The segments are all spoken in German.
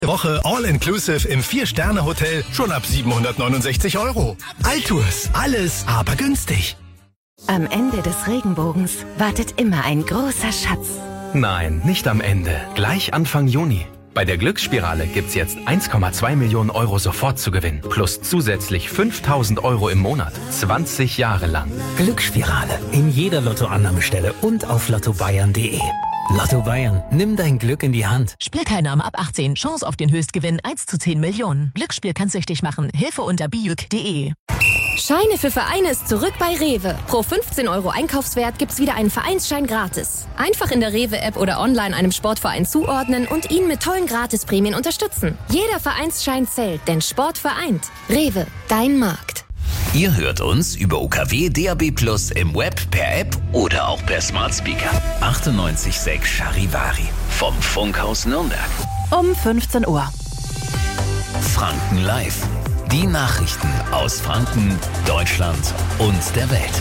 Woche All-Inclusive im 4-Sterne-Hotel schon ab 769 €. Altours, alles aber günstig. Am Ende des Regenbogens wartet immer ein großer Schatz. Nein, nicht am Ende. Gleich Anfang Juni. Bei der Glücksspirale gibt's jetzt 1,2 Millionen € sofort zu gewinnen. Plus zusätzlich 5.000 € im Monat. 20 Jahre lang. Glücksspirale. In jeder Lottoannahmestelle und auf lottobayern.de. Lotto Bayern. Nimm dein Glück in die Hand. Spielteilnahme ab 18. Chance auf den Höchstgewinn 1 zu 10 Millionen. Glücksspiel kann süchtig machen. Hilfe unter bijuk.de. Scheine für Vereine ist zurück bei Rewe. Pro 15 € Einkaufswert gibt's wieder einen Vereinsschein gratis. Einfach in der Rewe-App oder online einem Sportverein zuordnen und ihn mit tollen Gratisprämien unterstützen. Jeder Vereinsschein zählt, denn Sport vereint. Rewe, dein Markt. Ihr hört uns über UKW DAB+ im Web, per App oder auch per Smart Speaker. 98.6 Charivari vom Funkhaus Nürnberg. Um 15 Uhr. Franken Live. Die Nachrichten aus Franken, Deutschland und der Welt.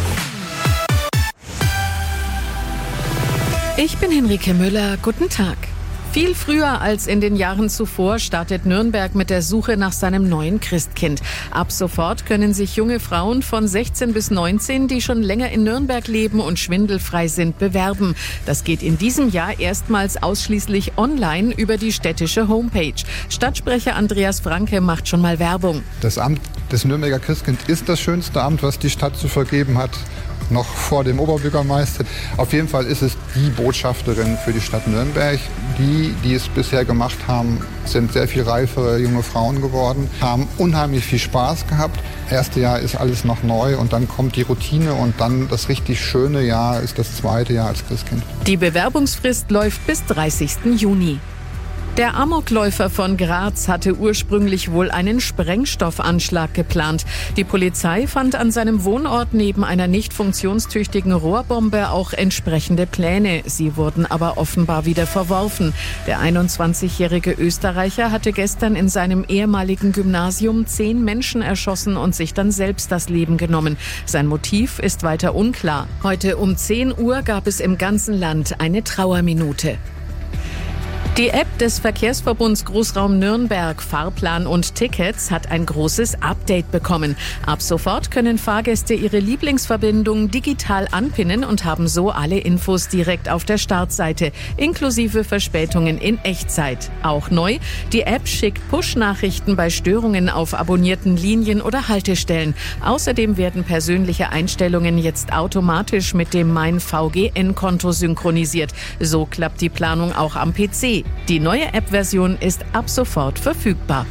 Ich bin Henrike Müller. Guten Tag. Viel früher als in den Jahren zuvor startet Nürnberg mit der Suche nach seinem neuen Christkind. Ab sofort können sich junge Frauen von 16 bis 19, die schon länger in Nürnberg leben und schwindelfrei sind, bewerben. Das geht in diesem Jahr erstmals ausschließlich online über die städtische Homepage. Stadtsprecher Andreas Franke macht schon mal Werbung. Das Amt des Nürnberger Christkind ist das schönste Amt, was die Stadt zu vergeben hat. Noch vor dem Oberbürgermeister. Auf jeden Fall ist es die Botschafterin für die Stadt Nürnberg. Die es bisher gemacht haben, sind sehr viel reifere junge Frauen geworden, haben unheimlich viel Spaß gehabt. Das erste Jahr ist alles noch neu und dann kommt die Routine und dann das richtig schöne Jahr ist das zweite Jahr als Christkind. Die Bewerbungsfrist läuft bis 30. Juni. Der Amokläufer von Graz hatte ursprünglich wohl einen Sprengstoffanschlag geplant. Die Polizei fand an seinem Wohnort neben einer nicht funktionstüchtigen Rohrbombe auch entsprechende Pläne. Sie wurden aber offenbar wieder verworfen. Der 21-jährige Österreicher hatte gestern in seinem ehemaligen Gymnasium 10 Menschen erschossen und sich dann selbst das Leben genommen. Sein Motiv ist weiter unklar. Heute um 10 Uhr gab es im ganzen Land eine Trauerminute. Die App des Verkehrsverbunds Großraum Nürnberg, Fahrplan und Tickets, hat ein großes Update bekommen. Ab sofort können Fahrgäste ihre Lieblingsverbindung digital anpinnen und haben so alle Infos direkt auf der Startseite, inklusive Verspätungen in Echtzeit. Auch neu, die App schickt Push-Nachrichten bei Störungen auf abonnierten Linien oder Haltestellen. Außerdem werden persönliche Einstellungen jetzt automatisch mit dem Mein VGN-Konto synchronisiert. So klappt die Planung auch am PC. Die neue App-Version ist ab sofort verfügbar.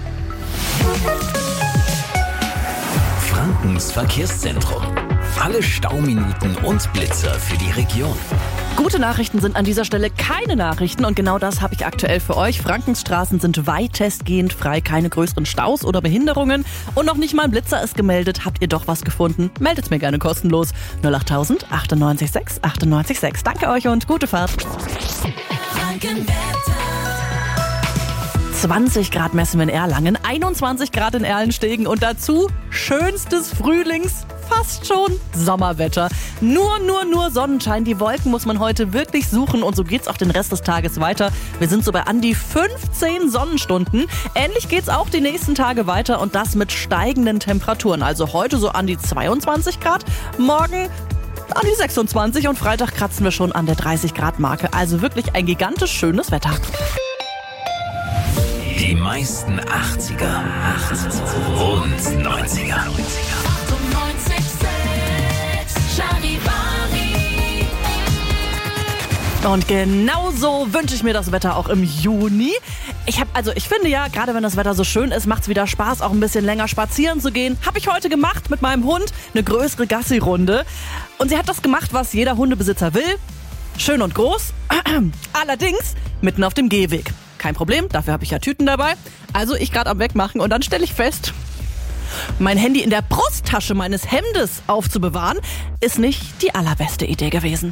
Frankens Verkehrszentrum. Alle Stauminuten und Blitzer für die Region. Gute Nachrichten sind an dieser Stelle keine Nachrichten und genau das habe ich aktuell für euch. Frankens Straßen sind weitestgehend frei, keine größeren Staus oder Behinderungen und noch nicht mal ein Blitzer ist gemeldet. Habt ihr doch was gefunden? Meldet mir gerne kostenlos. 08000 98 6 98 6. Danke euch und gute Fahrt. 20 Grad messen wir in Erlangen, 21 Grad in Erlenstegen und dazu schönstes Frühlings, fast schon Sommerwetter. Nur Sonnenschein. Die Wolken muss man heute wirklich suchen und so geht's auch den Rest des Tages weiter. Wir sind so bei an die 15 Sonnenstunden. Ähnlich geht's auch die nächsten Tage weiter und das mit steigenden Temperaturen. Also heute so an die 22 Grad, morgen an die 26 und Freitag kratzen wir schon an der 30 Grad Marke. Also wirklich ein gigantisch schönes Wetter. Die meisten 80er und 90er. Und genauso wünsche ich mir das Wetter auch im Juni. Ich finde ja, gerade wenn das Wetter so schön ist, macht es wieder Spaß, auch ein bisschen länger spazieren zu gehen. Habe ich heute gemacht mit meinem Hund, eine größere Gassi-Runde. Und sie hat das gemacht, was jeder Hundebesitzer will. Schön und groß, allerdings mitten auf dem Gehweg. Kein Problem, dafür habe ich ja Tüten dabei. Also ich gerade am Wegmachen und dann stelle ich fest, mein Handy in der Brusttasche meines Hemdes aufzubewahren, ist nicht die allerbeste Idee gewesen.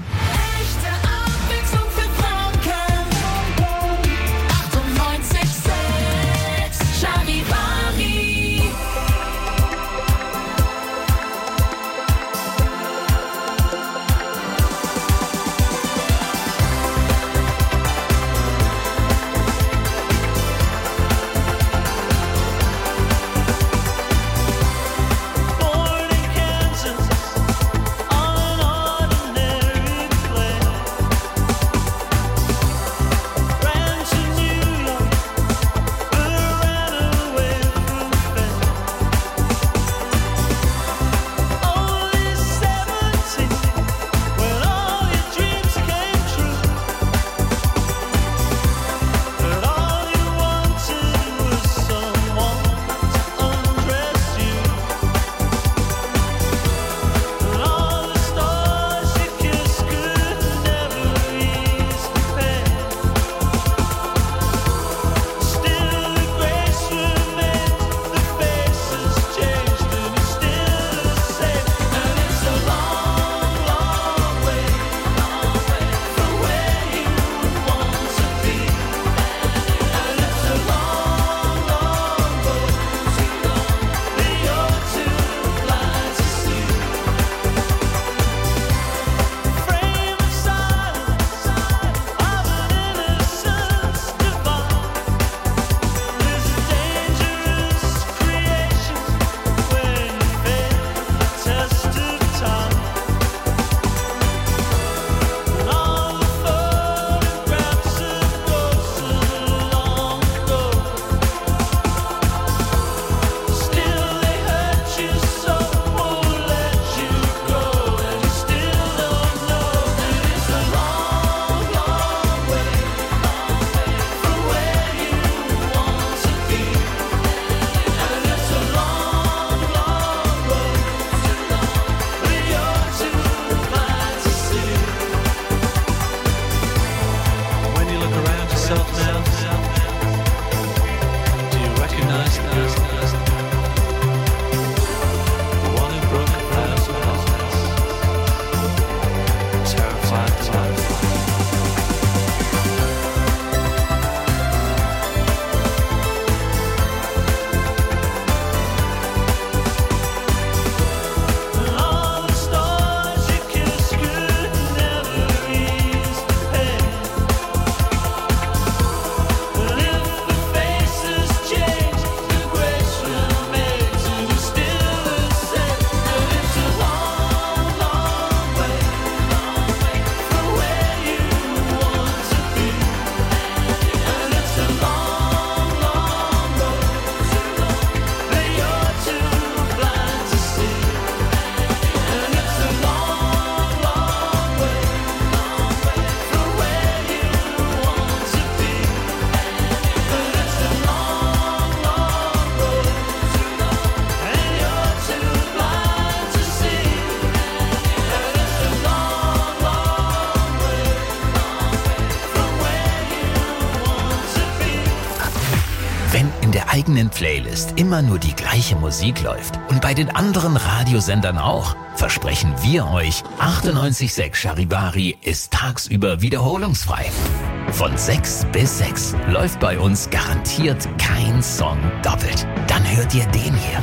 Wenn in der eigenen Playlist immer nur die gleiche Musik läuft und bei den anderen Radiosendern auch, versprechen wir euch, 98.6 Charivari ist tagsüber wiederholungsfrei. Von 6 bis 6 läuft bei uns garantiert kein Song doppelt. Dann hört ihr den hier.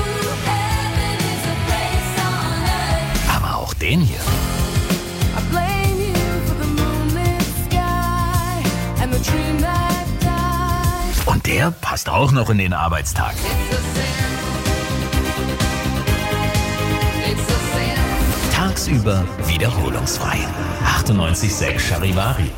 Aber auch den hier. Und der passt auch noch in den Arbeitstag. Tagsüber wiederholungsfrei. 98.6 Charivari.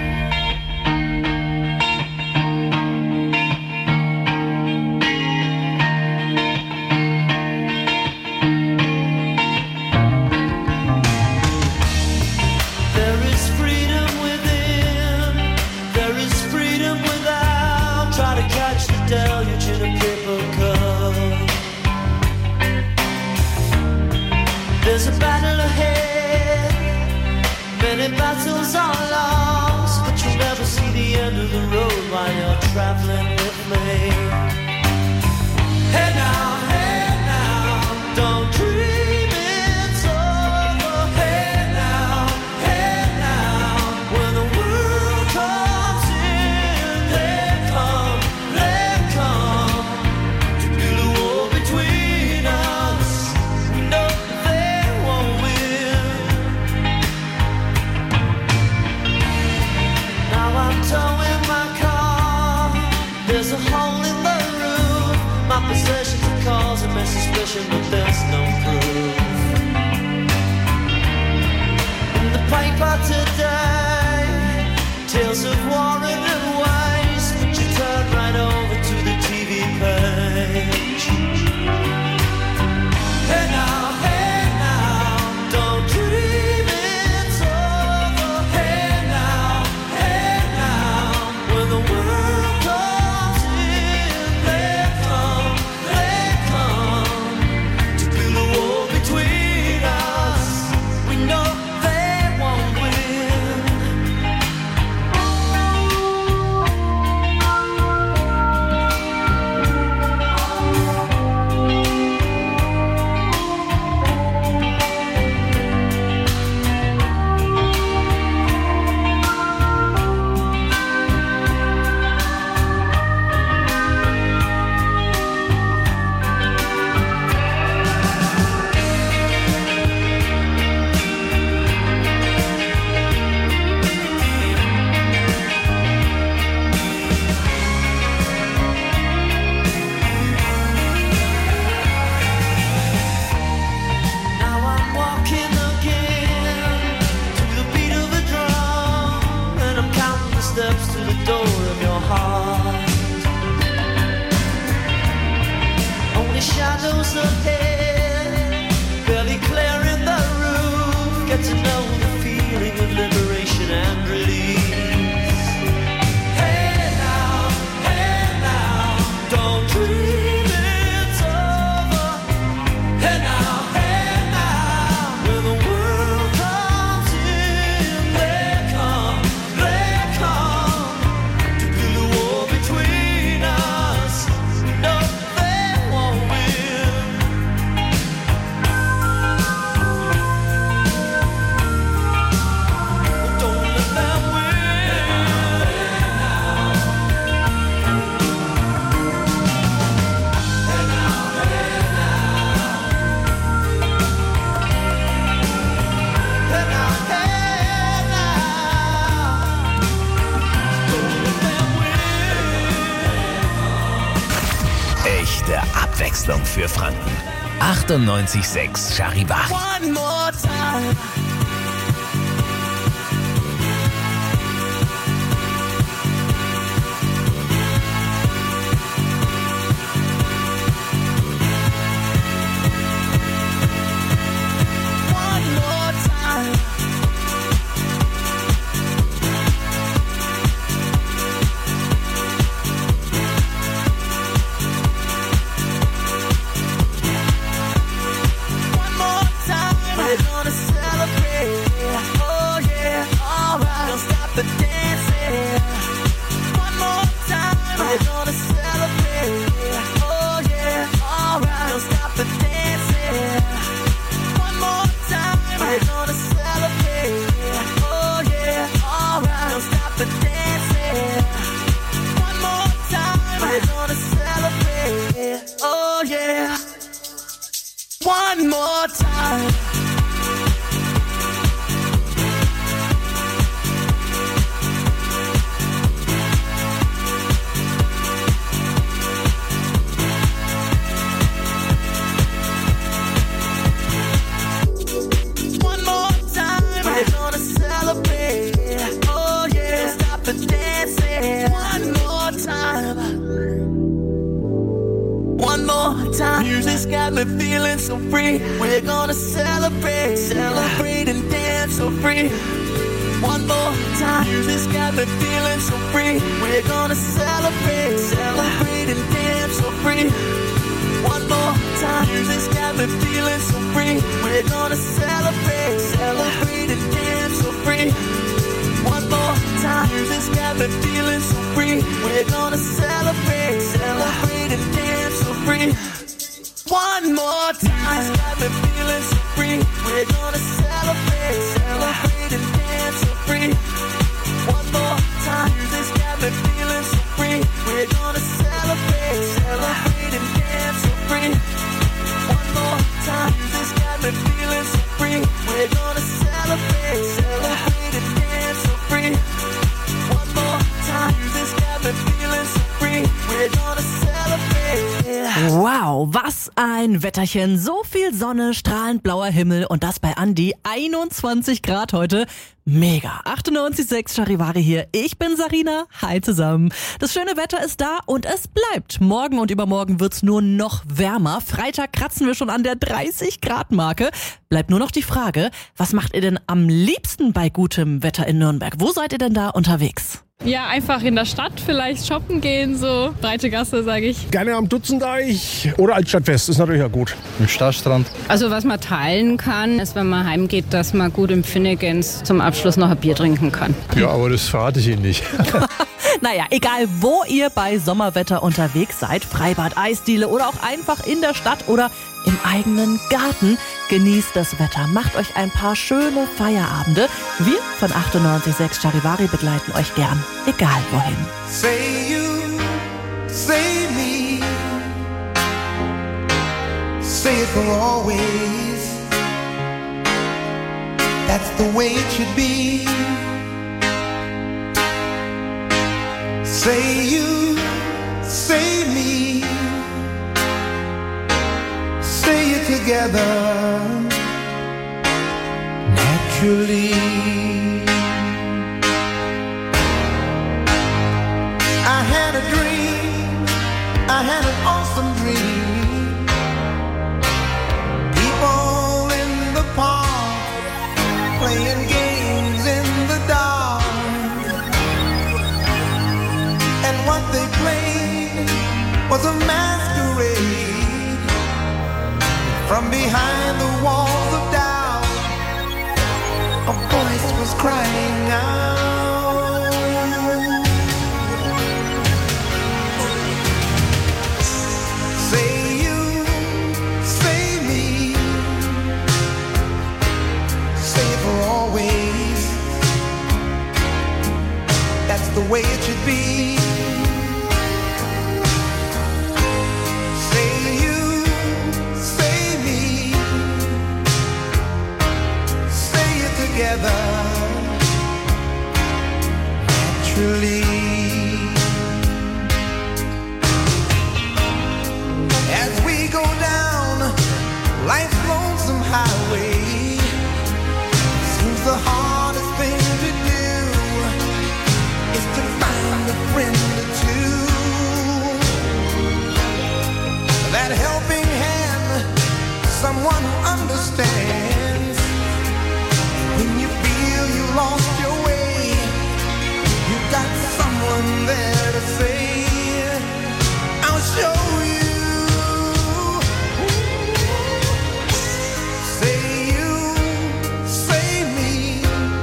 There's a battle ahead, many battles are lost, but you'll never see the end of the road while you're traveling with me. Hey now, don't dream it's over. Hey now, when the world comes in, they come to build a wall between us. We know towing my car, there's a hole in the roof. My possessions are causing me suspicion, but there's no proof. In the paper today, tales of war and waste, but you turn right over to the TV page. Hey now, don't dream it's over. Hey now, when the world comes in, they come to build a wall between us. We know they won't win. Steps to the door of your heart. Only shadows ahead, barely clearing the roof. Get to know the feeling of liberation and release. Hey now, don't dream it's over. Hey now, when the world comes in, they come to build a wall between us. No, they won't win. Don't let them win. Hey now, Echte Abwechslung für Franken. 98.6 Charivari. One more time. One more time. One more time. We're gonna celebrate. oh yeah. One more time. One more time. We're gonna celebrate, oh yeah. Stop the dancing. One more time. One more time. Music's got me feeling so free. We're gonna celebrate, celebrate and dance so free. One more time. Music's got me feeling so free. We're gonna celebrate, celebrate and dance so free. One more time. Music's got me feeling so free. We're gonna celebrate, celebrate and dance so free. One more time. Music's got me feeling so free. We're gonna celebrate, celebrate and dance so free. One more time. Music's got me feeling so free. We're gonna celebrate, celebrate and dance so free. One more time. Music's got me feeling so free. We're gonna celebrate, celebrate and dance so free. One more time. Music's got me feeling so free. We're gonna celebrate, celebrate and dance so free. One more time. Music's got me feeling so free. We're gonna celebrate. Wow, was ein Wetterchen. So viel Sonne, strahlend blauer Himmel und das bei Andi 21 Grad heute. Mega. 98,6 Charivari hier. Ich bin Sarina. Hi zusammen. Das schöne Wetter ist da und es bleibt. Morgen und übermorgen wird's nur noch wärmer. Freitag kratzen wir schon an der 30 Grad Marke. Bleibt nur noch die Frage, was macht ihr denn am liebsten bei gutem Wetter in Nürnberg? Wo seid ihr denn da unterwegs? Ja, einfach in der Stadt vielleicht shoppen gehen, so breite Gasse, sage ich. Gerne am Dutzendeich oder Altstadtfest, ist natürlich auch gut. Im Stadtstrand. Also was man teilen kann, ist, wenn man heimgeht, dass man gut im Finnegens zum Abschluss noch ein Bier trinken kann. Ja, aber das verrate ich Ihnen nicht. Naja, egal wo ihr bei Sommerwetter unterwegs seid, Freibad, Eisdiele oder auch einfach in der Stadt oder im eigenen Garten, genießt das Wetter, macht euch ein paar schöne Feierabende. Wir von 98,6 Charivari begleiten euch gern, egal wohin. Say you, say me, say it for always. That's the way it should be. Say you, say me, say it together, naturally. I had a dream, I had an awesome dream. People in the park, playing games in the dark. And what they played was a masquerade. From behind the walls of doubt, a voice was crying out. Say you, say me, say it for always. That's the way it should be. Together, naturally. As we go down life's lonesome highway, seems the hardest thing to do is to find a friend or two. That helping hand, someone who understands. When you feel you lost your way, you got someone there to say, I'll show you. Say you, say me,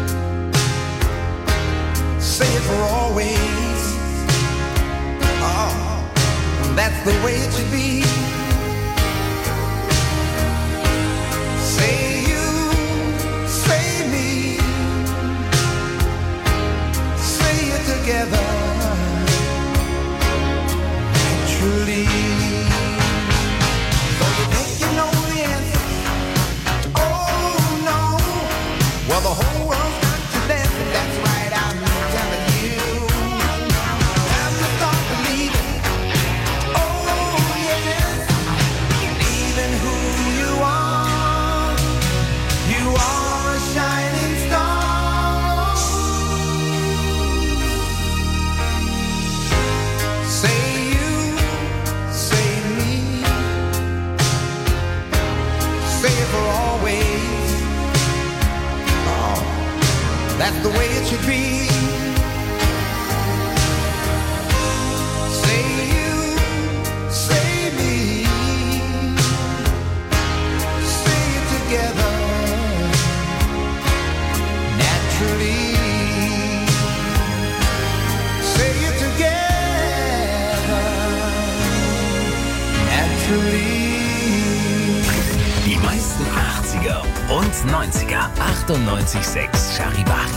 say it for always. Oh, that's the way it should be. Say together, naturally. Die meisten 80er und 90er. 98.6 Charivari.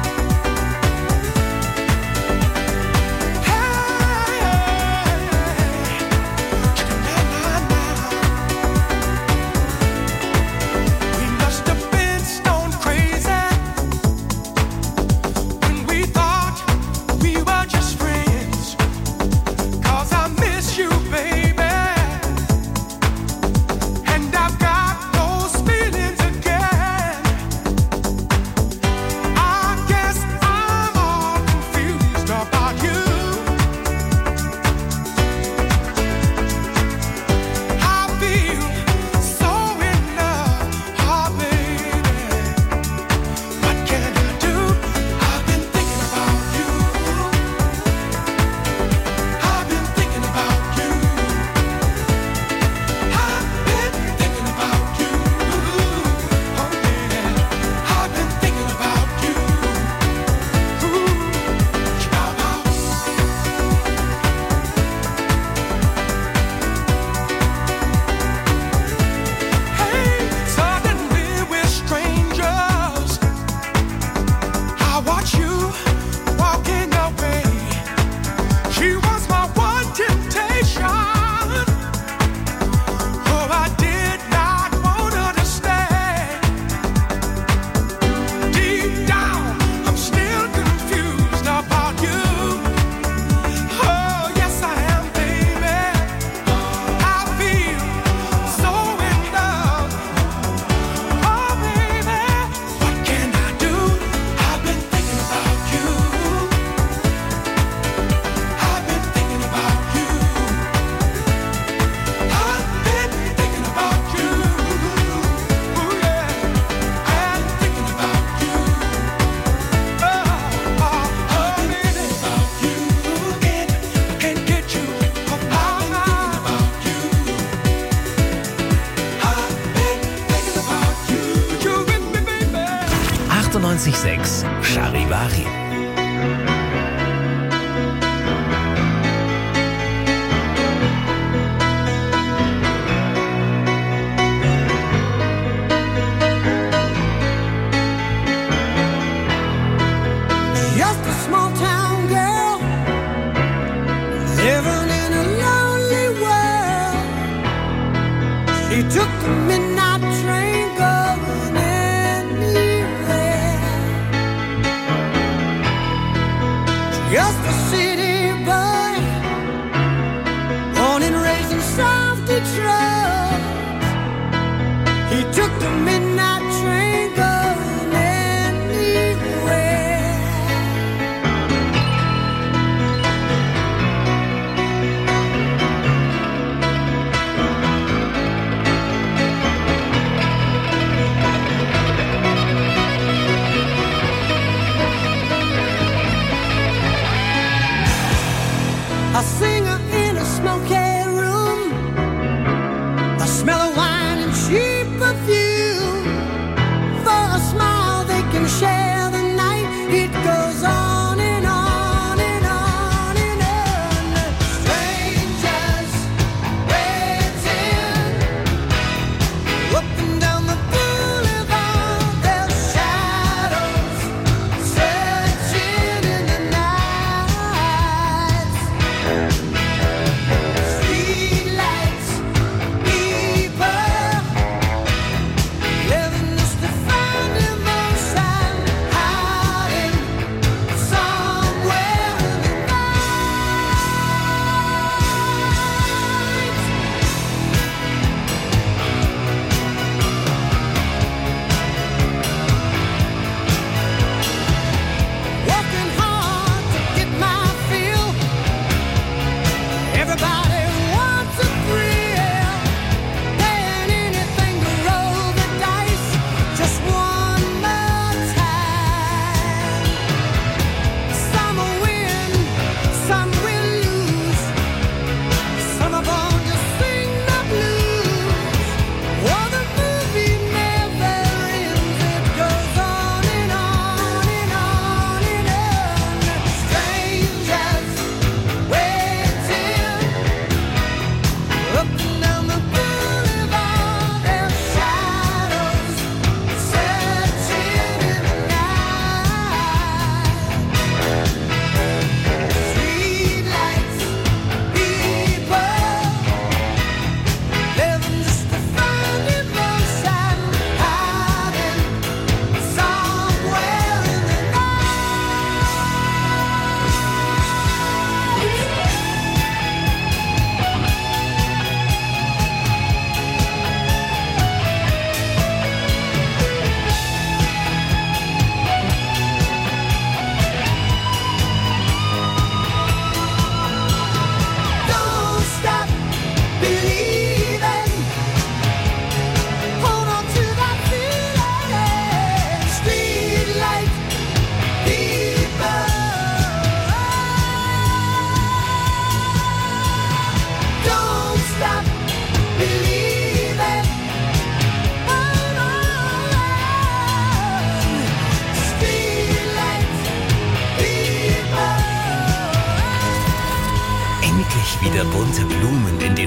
Charivari. Just a small town girl living in a lonely world. She took the midnight train going anywhere. Just a city boy, born and raised in South Detroit. He took the midnight train going anywhere. A singer in a smoky room,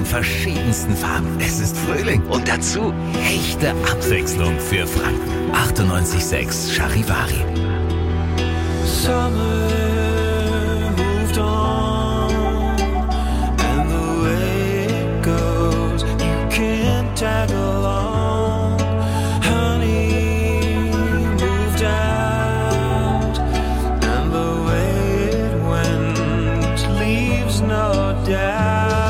den verschiedensten Farben. Es ist Frühling und dazu echte Abwechslung für Franken. 98,6 Charivari. Summer moved on, and the way it goes, you can't tag along. Honey moved out, and the way it went leaves no doubt.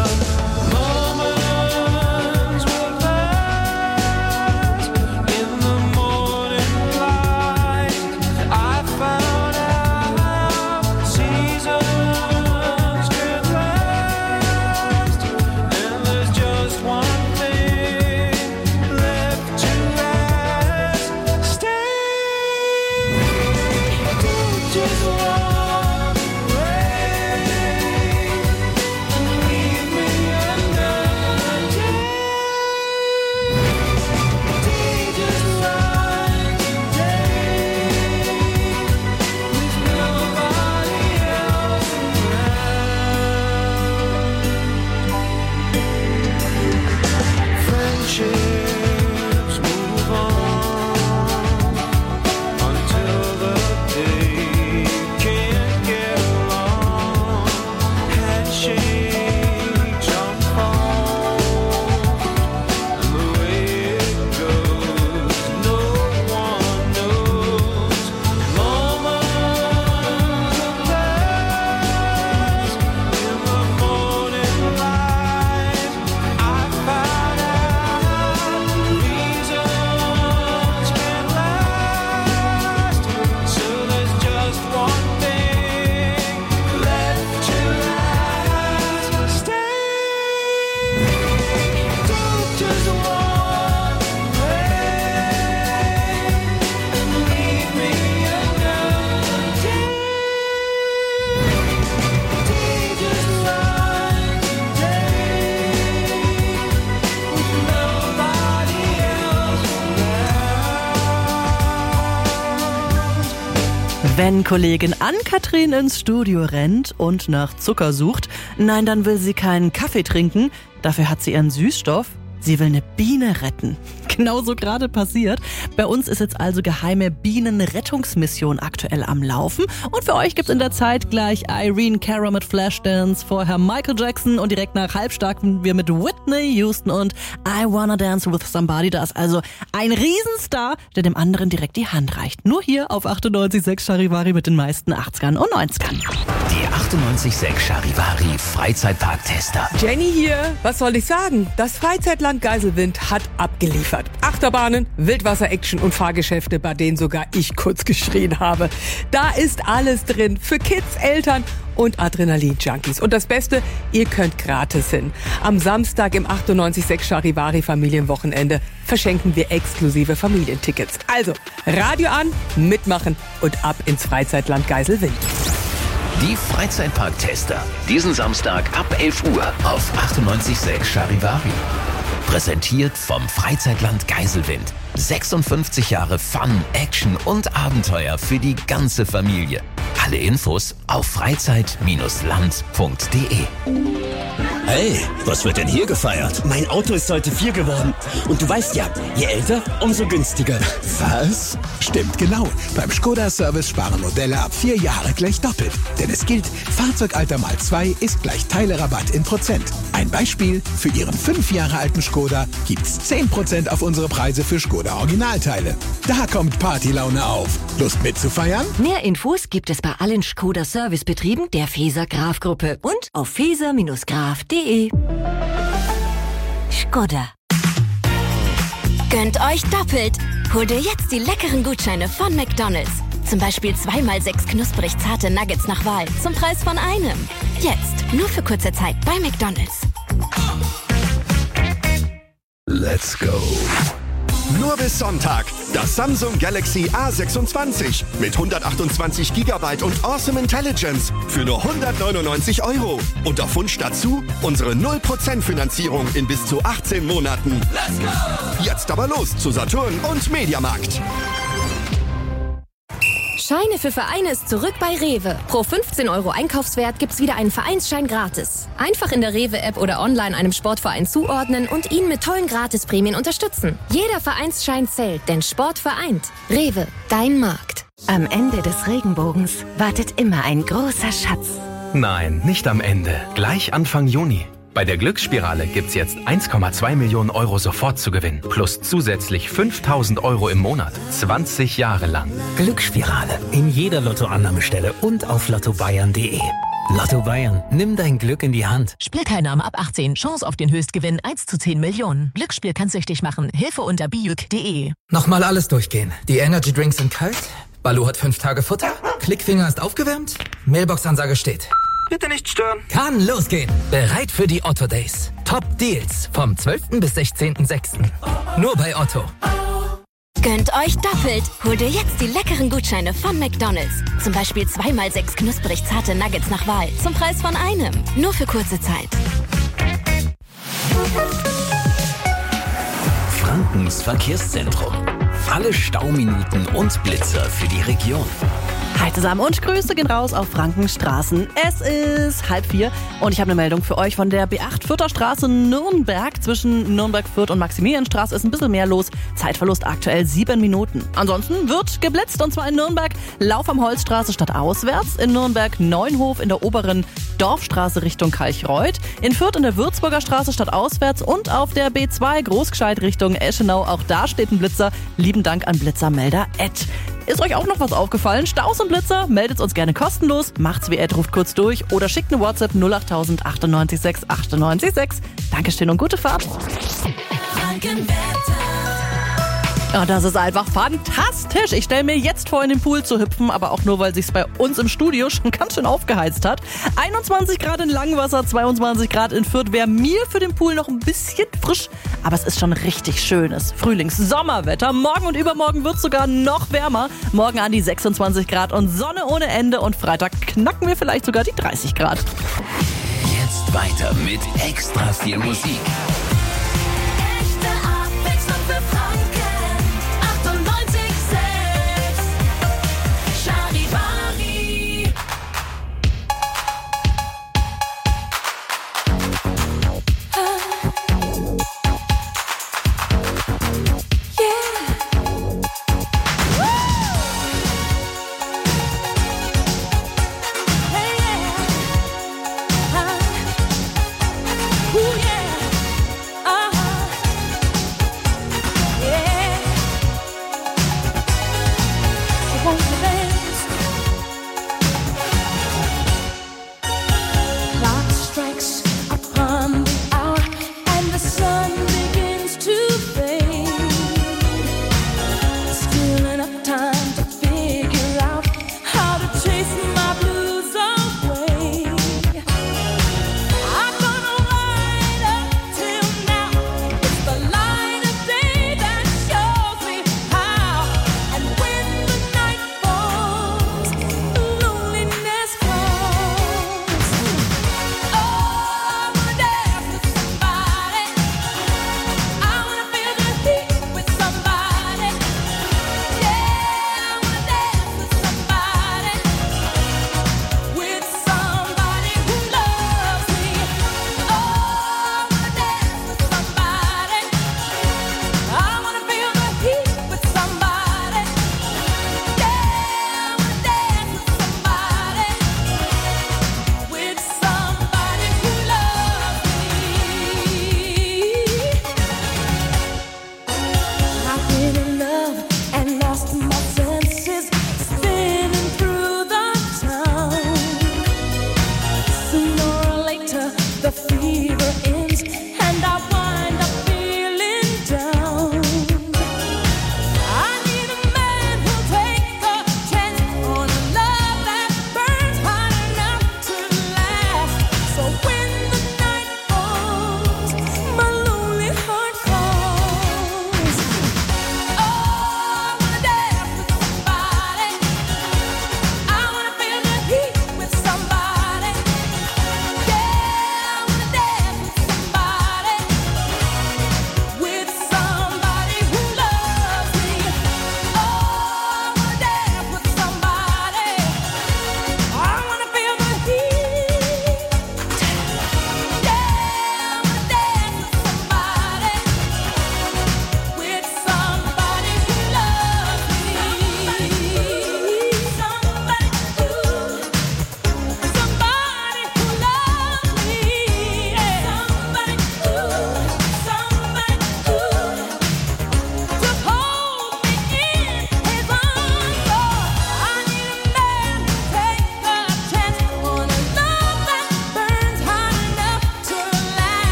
Wenn Kollegin Ann-Kathrin ins Studio rennt und nach Zucker sucht, nein, dann will sie keinen Kaffee trinken, dafür hat sie ihren Süßstoff. Sie will eine Biene retten. Genauso gerade passiert. Bei uns ist jetzt also geheime Bienenrettungsmission aktuell am Laufen. Und für euch gibt's in der Zeit gleich Irene Cara mit Flashdance, vorher Michael Jackson und direkt nach Halbstark wir mit Whitney Houston und I Wanna Dance With Somebody. Da ist also ein Riesenstar, der dem anderen direkt die Hand reicht. Nur hier auf 98,6 Charivari mit den meisten 80ern und 90ern. Die 98,6 Charivari Freizeitpark-Tester. Jenny hier. Was soll ich sagen? Das Freizeitland Geiselwind hat abgeliefert. Achterbahnen, Wildwasser-Action und Fahrgeschäfte, bei denen sogar ich kurz geschrien habe. Da ist alles drin. Für Kids, Eltern und Adrenalin-Junkies. Und das Beste, ihr könnt gratis hin. Am Samstag im 98,6 Charivari Familienwochenende verschenken wir exklusive Familientickets. Also, Radio an, mitmachen und ab ins Freizeitland Geiselwind. Die Freizeitpark-Tester. Diesen Samstag ab 11 Uhr auf 98,6 Charivari. Präsentiert vom Freizeitland Geiselwind. 56 Jahre Fun, Action und Abenteuer für die ganze Familie. Alle Infos auf freizeit-land.de. Hey, was wird denn hier gefeiert? Mein Auto ist heute 4 geworden. Und du weißt ja, je älter, umso günstiger. Was? Stimmt genau. Beim Skoda-Service sparen Modelle ab 4 Jahre gleich doppelt. Denn es gilt, Fahrzeugalter mal 2 ist gleich Teilerabatt in Prozent. Ein Beispiel, für Ihren 5 Jahre alten Skoda gibt's 10% auf unsere Preise für Skoda Originalteile. Da kommt Partylaune auf. Lust mitzufeiern? Mehr Infos gibt es bei allen Skoda-Servicebetrieben der Feser-Graf-Gruppe und auf feser-graf.de. Skoda. Gönnt euch doppelt. Hol dir jetzt die leckeren Gutscheine von McDonald's. Zum Beispiel 2x6 knusprig zarte Nuggets nach Wahl zum Preis von einem. Jetzt, nur für kurze Zeit bei McDonald's. Let's go. Nur bis Sonntag. Das Samsung Galaxy A26 mit 128 GB und Awesome Intelligence für nur 199 €. Und auf Wunsch dazu unsere 0% Finanzierung in bis zu 18 Monaten. Let's go! Jetzt aber los zu Saturn und Mediamarkt. Scheine für Vereine ist zurück bei Rewe. Pro 15 € Einkaufswert gibt's wieder einen Vereinsschein gratis. Einfach in der Rewe-App oder online einem Sportverein zuordnen und ihn mit tollen Gratisprämien unterstützen. Jeder Vereinsschein zählt, denn Sport vereint. Rewe, dein Markt. Am Ende des Regenbogens wartet immer ein großer Schatz. Nein, nicht am Ende. Gleich Anfang Juni. Bei der Glücksspirale gibt's jetzt 1,2 Millionen € sofort zu gewinnen. Plus zusätzlich 5.000 € im Monat. 20 Jahre lang. Glücksspirale. In jeder Lottoannahmestelle und auf lottobayern.de. Lotto Bayern. Nimm dein Glück in die Hand. Spielteilnahme ab 18. Chance auf den Höchstgewinn 1 zu 10 Millionen. Glücksspiel kann süchtig machen. Hilfe unter biuk.de. Nochmal alles durchgehen. Die Energy Drinks sind kalt. Baloo hat 5 Tage Futter. Klickfinger ist aufgewärmt. Mailbox-Ansage steht. Bitte nicht stören. Kann losgehen. Bereit für die Otto Days. Top Deals vom 12. bis 16.06. Nur bei Otto. Gönnt euch doppelt. Holt ihr jetzt die leckeren Gutscheine von McDonald's. Zum Beispiel 2x6 knusprig zarte Nuggets nach Wahl. Zum Preis von einem. Nur für kurze Zeit. Frankens Verkehrszentrum. Alle Stauminuten und Blitzer für die Region. Hi zusammen und Grüße gehen raus auf Frankenstraßen. Es ist 3:30 und ich habe eine Meldung für euch von der B8 Fürther Straße Nürnberg. Zwischen Nürnberg-Fürth und Maximilianstraße ist ein bisschen mehr los. Zeitverlust aktuell 7 Minuten. Ansonsten wird geblitzt und zwar in Nürnberg Lauf am Holzstraße stadtauswärts, in Nürnberg Neunhof in der oberen Dorfstraße Richtung Kalchreuth, in Fürth in der Würzburger Straße stadtauswärts und auf der B2 Großgescheit Richtung Eschenau. Auch da steht ein Blitzer. Lieben Dank an Blitzermelder Ed. Ist euch auch noch was aufgefallen? Staus und Blitzer? Meldet uns gerne kostenlos. Macht's wie Ed, ruft kurz durch oder schickt eine WhatsApp 08000 98 6 98 6. Dankeschön und gute Fahrt. Ja, das ist einfach fantastisch. Ich stelle mir jetzt vor, in den Pool zu hüpfen, aber auch nur, weil sich's bei uns im Studio schon ganz schön aufgeheizt hat. 21 Grad in Langwasser, 22 Grad in Fürth. Wäre mir für den Pool noch ein bisschen frisch, aber es ist schon richtig schönes Frühlings-Sommerwetter. Morgen und übermorgen wird's sogar noch wärmer. Morgen an die 26 Grad und Sonne ohne Ende und Freitag knacken wir vielleicht sogar die 30 Grad. Jetzt weiter mit extra viel Musik.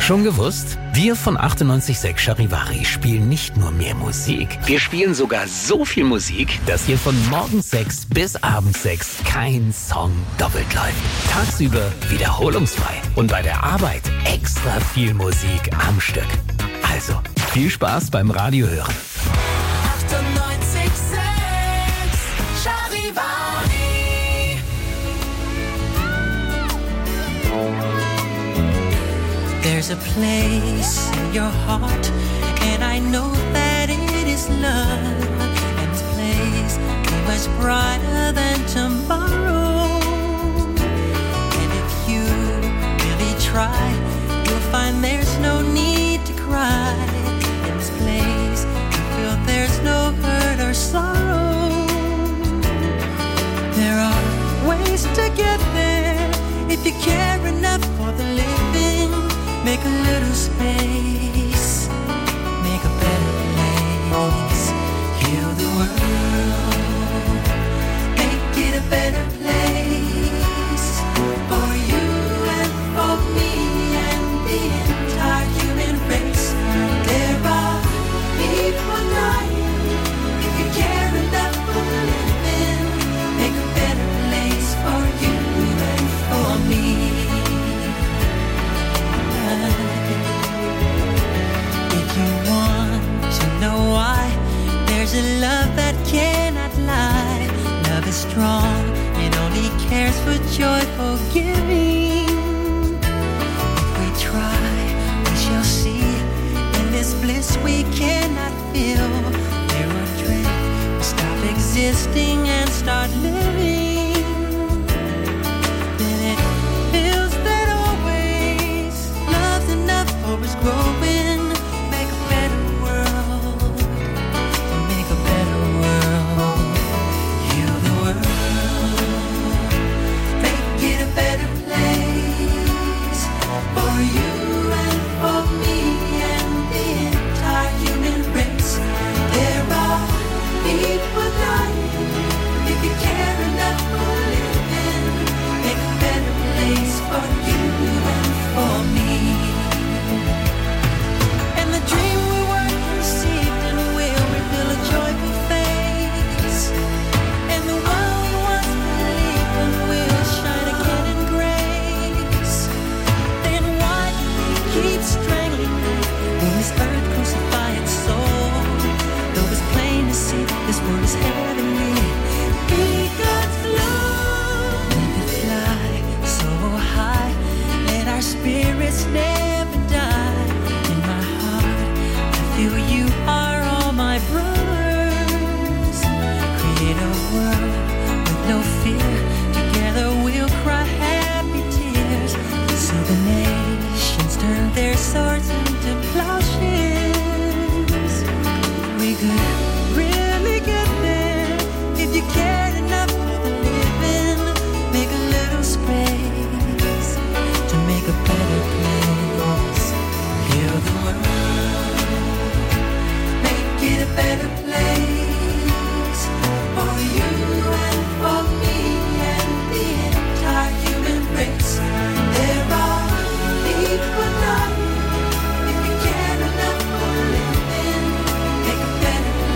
Schon gewusst? Wir von 98.6 Charivari spielen nicht nur mehr Musik. Wir spielen sogar so viel Musik, dass hier von morgens 6 bis abends 6 kein Song doppelt läuft. Tagsüber wiederholungsfrei und bei der Arbeit extra viel Musik am Stück. Also, viel Spaß beim Radio hören. 98.6 Charivari. There's a place in your heart, and I know that it is love. And this place is much brighter than tomorrow. And if you really try, you'll find there's no need to cry. In this place, you feel there's no hurt or sorrow. There are ways to get there if you care enough for the living. Make a little space, make a better place. Heal the world, make it a better place. For you and for me and the entire human race. There are people dying. If you care enough for the living, make a better place for you and for me. If you want to know why, there's a love that cannot lie. Love is strong, it only cares for joyful giving. If we try, we shall see. In this bliss we cannot feel. There will dread, we stop existing and start living. Then it feels that always love's enough for us growing. Make a better world, make a better world. Heal the world, make it a better place. For you and for me and the entire human race. There are people dying. If you care enough for living, make a better place for you and for me. And the dream we were conceived in will reveal a joyful face. And the world we once believed in will shine again in grace. Then why keep strangling me when this earth crucify its soul? Though it's plain to see this world is heavenly. Be God's love. We could fly so high, let our spirits never die. In my heart, I feel you are all my brothers. Create a world with no fear. Together we'll cry happy tears. So the nations turn their swords into plowshares. We could really get there if you cared enough for the living. Make a little space to make a better place. Heal the world, make it a better place. For you and for me and the entire human race. There are people dying. If you care enough for living, make a better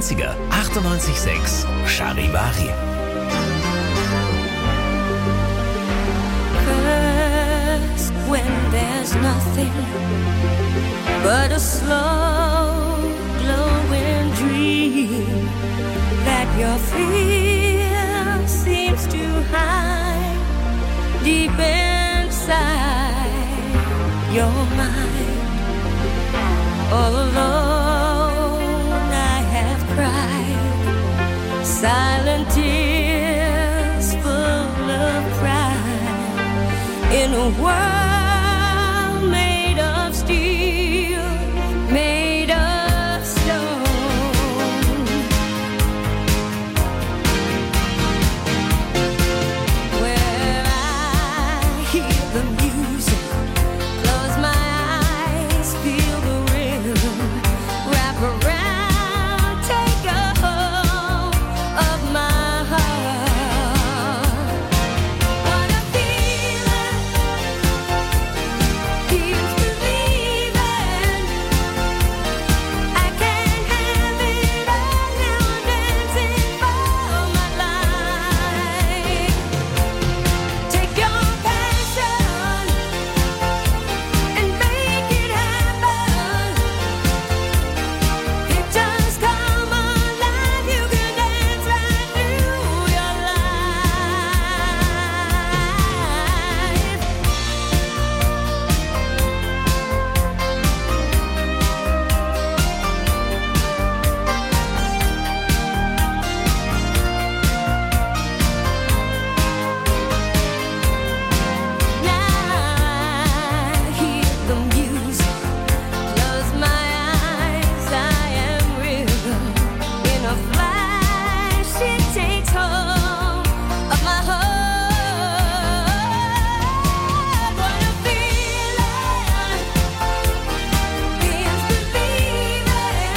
90er. 98.6 Charivari. When there's nothing but a slow glowing dream that your fear seems to hide deep inside your mind. All alone I have cried silent tears full of pride in a world made of steel, made of stone. Where I hear the music, close my eyes, feel the rhythm, wrap around, take a hold of my heart. What a feeling, feels believing. I can't have it all now, dancing for my life. Take your passion and make it happen. It just come alive. You can dance right through your life. Now I hear the music, close my eyes, I am rhythm. In a flash, it takes hold of my heart. What a feeling, feels believing.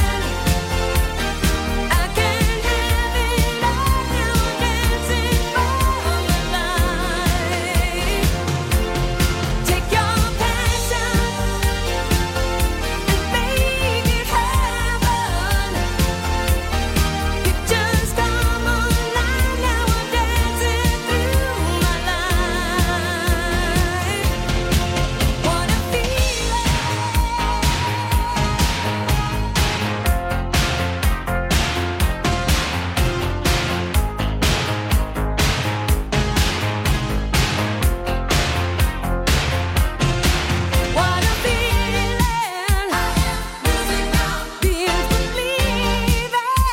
I can't have it all now, dancing for my life. Take your passion and make it happen. It just come alive now, I'm dancing through my life. What a feeling. What a feeling. Feels believing.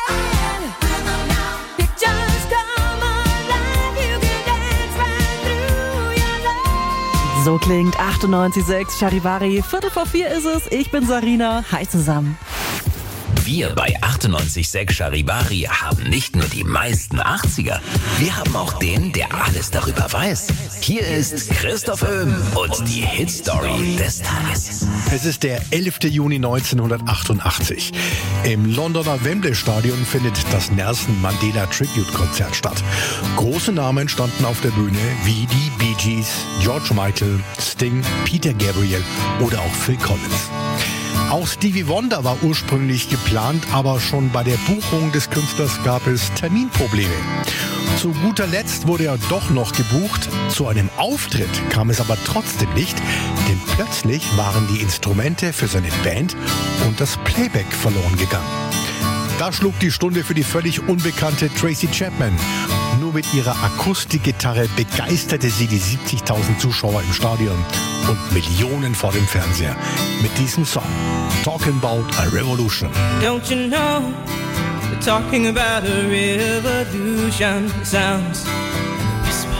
It just come alive. You can dance right through your life. So klingt 98.6 Charivari. 3:45 ist es. Ich bin Sarina. Hi zusammen. Wir bei 98.6 Charivari haben nicht nur die meisten 80er, wir haben auch den, der alles darüber weiß. Hier ist Christoph Öhm und die Hitstory des Tages. Es ist der 11. Juni 1988. Im Londoner Wembley Stadion findet das Nelson Mandela Tribute Konzert statt. Große Namen standen auf der Bühne wie die Bee Gees, George Michael, Sting, Peter Gabriel oder auch Phil Collins. Auch Stevie Wonder war ursprünglich geplant, aber schon bei der Buchung des Künstlers gab es Terminprobleme. Zu guter Letzt wurde er doch noch gebucht. Zu einem Auftritt kam es aber trotzdem nicht, denn plötzlich waren die Instrumente für seine Band und das Playback verloren gegangen. Da schlug die Stunde für die völlig unbekannte Tracy Chapman. Nur mit ihrer Akustikgitarre begeisterte sie die 70.000 Zuschauer im Stadion und Millionen vor dem Fernseher mit diesem Song Talking About a Revolution. Don't you know, they're talking about a revolution. It sounds like a whisper.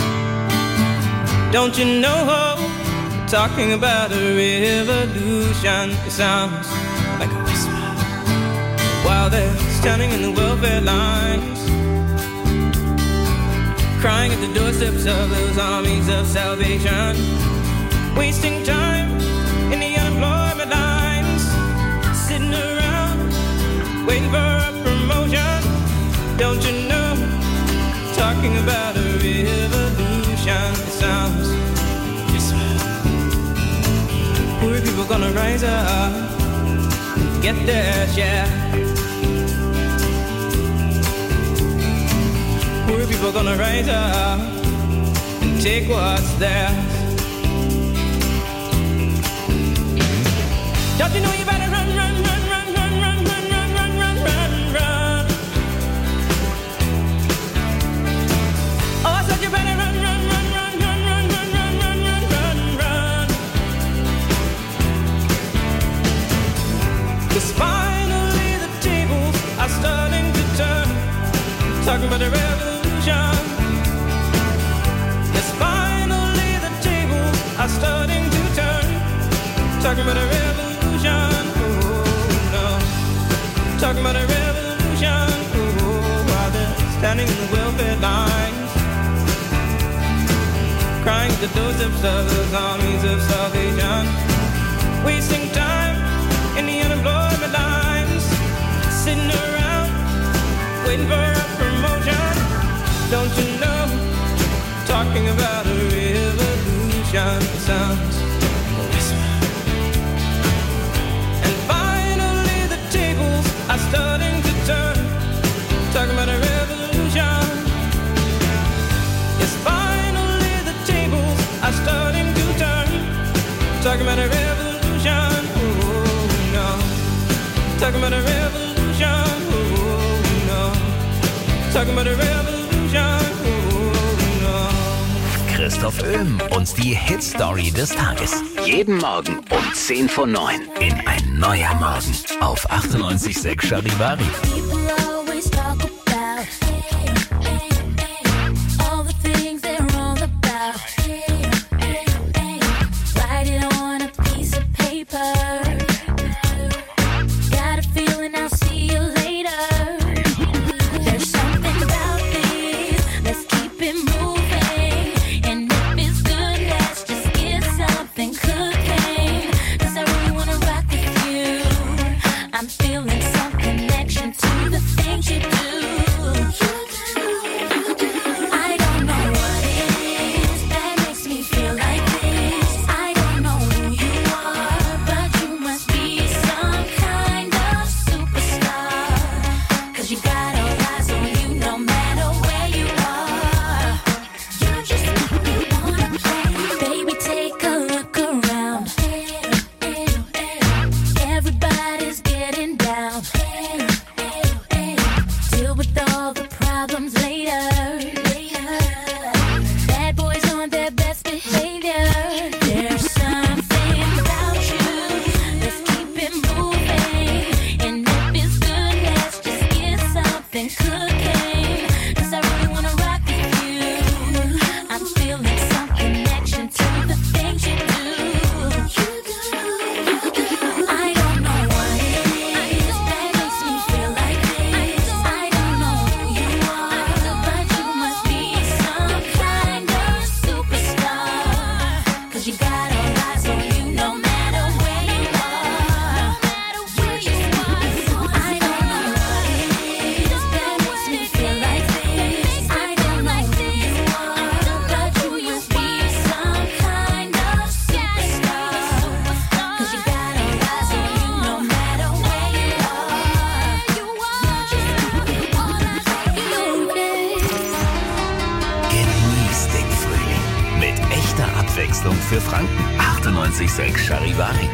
Don't you know, they're talking about a revolution. It sounds like a whisper. While they're standing in the welfare lines, crying at the doorsteps of those armies of salvation, wasting time in the unemployment lines, sitting around waiting for a promotion. Don't you know, talking about a revolution. It sounds poor people gonna rise up, get their share. people gonna rise up and take what's theirs. Don't you know you better run, run, run, run, run, run, run, run, run, run, run, run. Oh, I said you better run, run, run, run, run, run, run, run, run, run, run, run. 'Cause finally the tables are starting to turn. Talking about a revolution. Yes, finally the tables are starting to turn. Talking about a revolution. Oh no. Talking about a revolution. Oh, while they're standing in the welfare lines, crying at the doorsteps of those armies of salvation, wasting time in the unemployment lines, sitting around waiting for a promotion. Don't you know? Talking about a revolution sounds a whisper. And finally the tables are starting to turn. Talking about a revolution. Yes, finally the tables are starting to turn. Talking about a revolution. Oh no. Talking about a revolution. Oh no. Talking about a revolution. Oh no. Christoph Öhm und die Hit-Story des Tages. Jeden Morgen um 10 vor 9 in Ein neuer Morgen auf 98.6 Charivari. Für Franken 98.6 Charivari.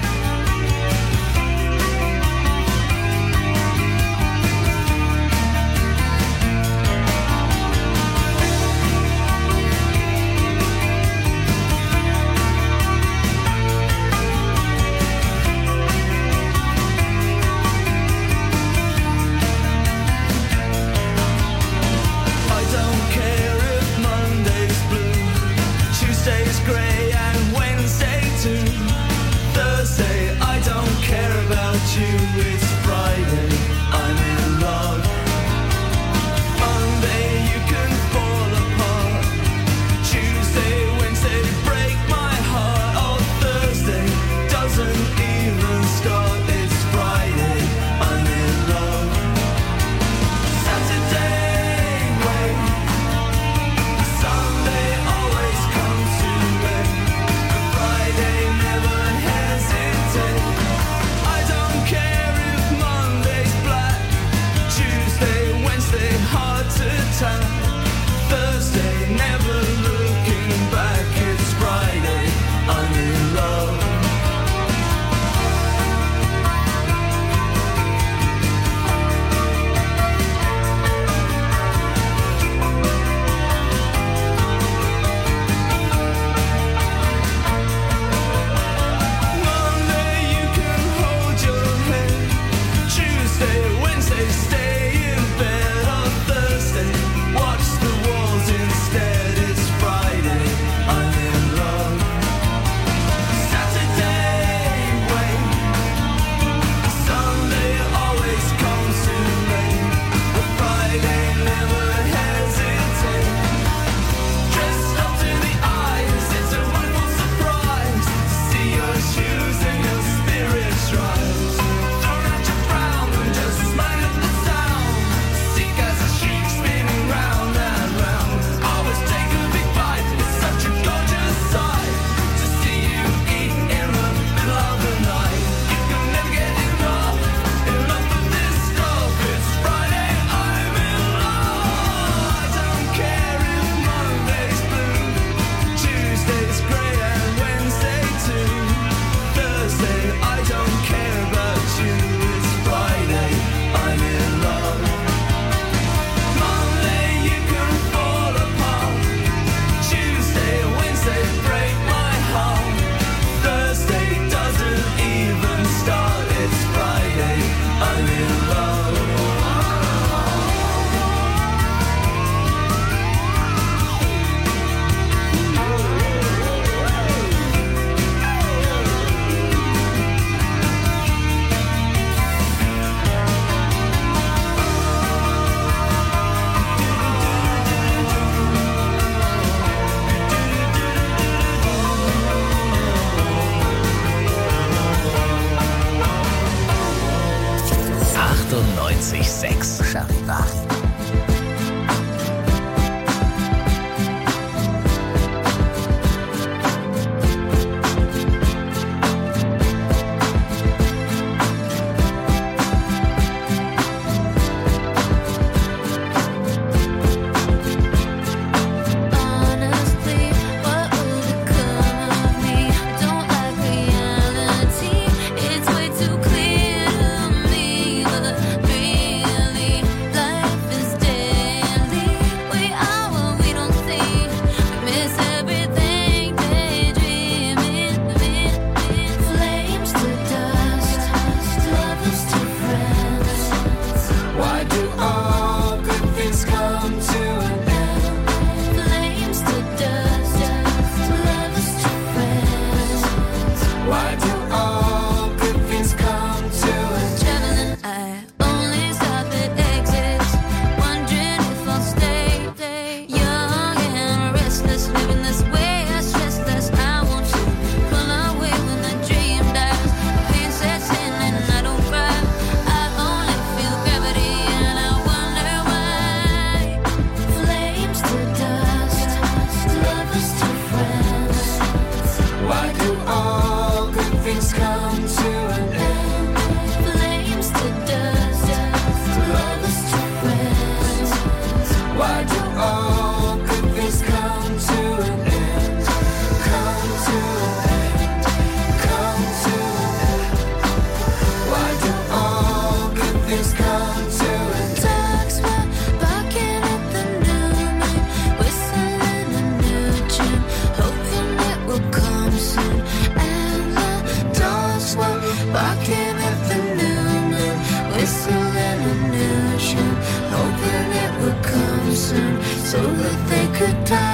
so that they could die.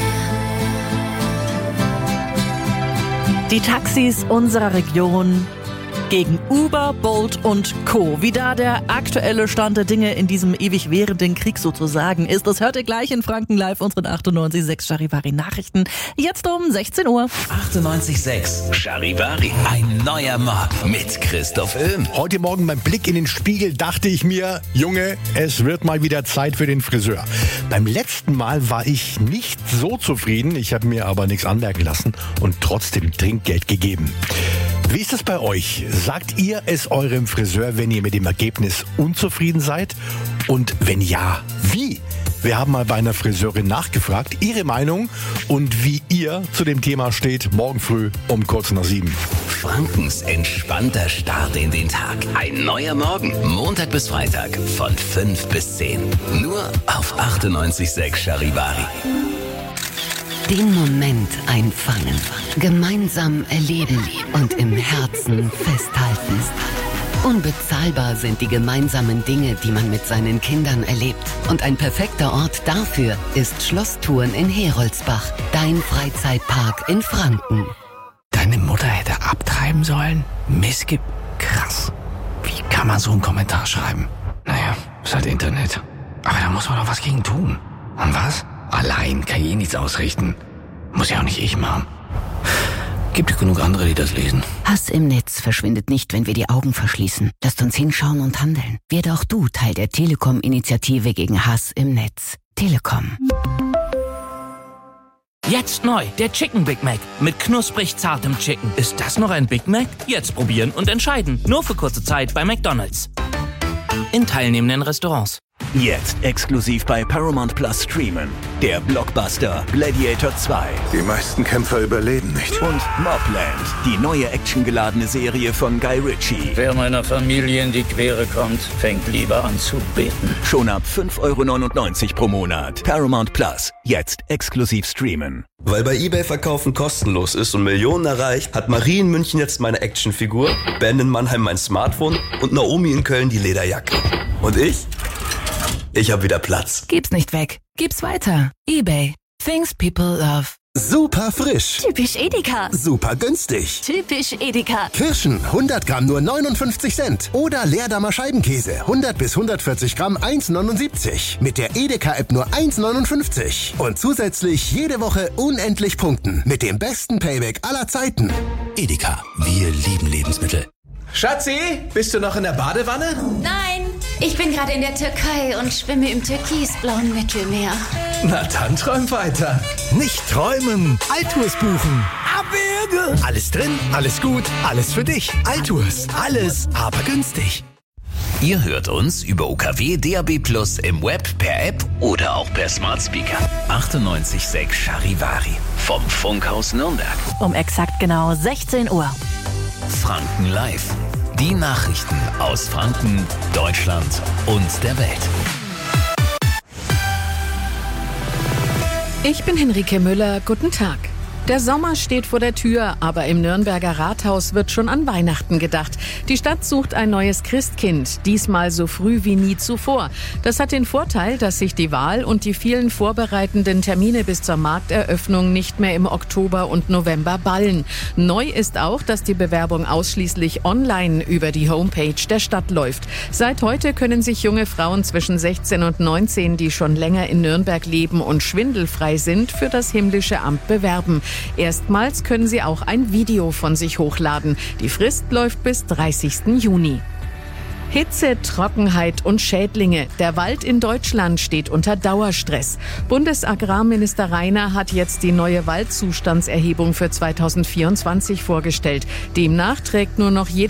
Die Taxis unserer Region gegen Uber, Bolt und Co. Wie da der aktuelle Stand der Dinge in diesem ewig währenden Krieg sozusagen ist, das hört ihr gleich in Franken Live, unseren 98.6 Charivari Nachrichten. Jetzt um 16 Uhr. 98.6 Charivari. Ein neuer Morgen mit Christoph Öhm. Heute Morgen beim Blick in den Spiegel dachte ich mir, Junge, es wird mal wieder Zeit für den Friseur. Beim letzten Mal war ich nicht so zufrieden, ich habe mir aber nichts anmerken lassen und trotzdem Trinkgeld gegeben. Wie ist es bei euch? Sagt ihr es eurem Friseur, wenn ihr mit dem Ergebnis unzufrieden seid? Und wenn ja, wie? Wir haben mal bei einer Friseurin nachgefragt, ihre Meinung und wie ihr zu dem Thema steht, morgen früh um kurz nach 7. Frankens entspannter Start in den Tag. Ein neuer Morgen. Montag bis Freitag von 5 bis 10. Nur auf 98.6 Charivari. Den Moment einfangen, gemeinsam erleben und im Herzen festhalten. Unbezahlbar sind die gemeinsamen Dinge, die man mit seinen Kindern erlebt. Und ein perfekter Ort dafür ist Schlosstouren in Heroldsbach, dein Freizeitpark in Franken. Deine Mutter hätte abtreiben sollen? Missgib. Krass. Wie kann man so einen Kommentar schreiben? Naja, ist halt Internet. Aber da muss man doch was gegen tun. Und was? Allein kann ich nichts ausrichten. Muss ja auch nicht ich machen. Gibt genug andere, die das lesen. Hass im Netz verschwindet nicht, wenn wir die Augen verschließen. Lasst uns hinschauen und handeln. Werde auch du Teil der Telekom-Initiative gegen Hass im Netz. Telekom. Jetzt neu, der Chicken Big Mac mit knusprig zartem Chicken. Ist das noch ein Big Mac? Jetzt probieren und entscheiden. Nur für kurze Zeit bei McDonald's. In teilnehmenden Restaurants. Jetzt exklusiv bei Paramount Plus streamen. Der Blockbuster Gladiator 2. Die meisten Kämpfer überleben nicht. Und Mobland, die neue actiongeladene Serie von Guy Ritchie. Wer meiner Familie in die Quere kommt, fängt lieber an zu beten. Schon ab 5,99 € pro Monat. Paramount Plus, jetzt exklusiv streamen. Weil bei eBay Verkaufen kostenlos ist und Millionen erreicht, hat Marie in München jetzt meine Actionfigur, Ben in Mannheim mein Smartphone und Naomi in Köln die Lederjacke. Und ich? Ich hab wieder Platz. Gib's nicht weg. Gib's weiter. eBay. Things people love. Super frisch. Typisch Edeka. Super günstig. Typisch Edeka. Kirschen, 100 Gramm nur 59 Cent. Oder Leerdammer Scheibenkäse, 100 bis 140 Gramm 1,79. Mit der Edeka-App nur 1,59. Und zusätzlich jede Woche unendlich punkten. Mit dem besten Payback aller Zeiten. Edeka, wir lieben Lebensmittel. Schatzi, bist du noch in der Badewanne? Nein, ich bin gerade in der Türkei und schwimme im türkisblauen Mittelmeer. Na dann träum weiter. Nicht träumen, Altours buchen. Abwürge. Alles drin, alles gut, alles für dich. Altours, alles, aber günstig. Ihr hört uns über UKW DAB+ im Web, per App oder auch per Smart Speaker. 98.6 Charivari vom Funkhaus Nürnberg. Um exakt genau 16 Uhr. Franken Live. Die Nachrichten aus Franken, Deutschland und der Welt. Ich bin Henrike Müller. Guten Tag. Der Sommer steht vor der Tür, aber im Nürnberger Rathaus wird schon an Weihnachten gedacht. Die Stadt sucht ein neues Christkind, diesmal so früh wie nie zuvor. Das hat den Vorteil, dass sich die Wahl und die vielen vorbereitenden Termine bis zur Markteröffnung nicht mehr im Oktober und November ballen. Neu ist auch, dass die Bewerbung ausschließlich online über die Homepage der Stadt läuft. Seit heute können sich junge Frauen zwischen 16 und 19, die schon länger in Nürnberg leben und schwindelfrei sind, für das himmlische Amt bewerben. Erstmals können sie auch ein Video von sich hochladen. Die Frist läuft bis 30. Juni. Hitze, Trockenheit und Schädlinge. Der Wald in Deutschland steht unter Dauerstress. Bundesagrarminister Rainer hat jetzt die neue Waldzustandserhebung für 2024 vorgestellt. Demnach trägt nur noch jeder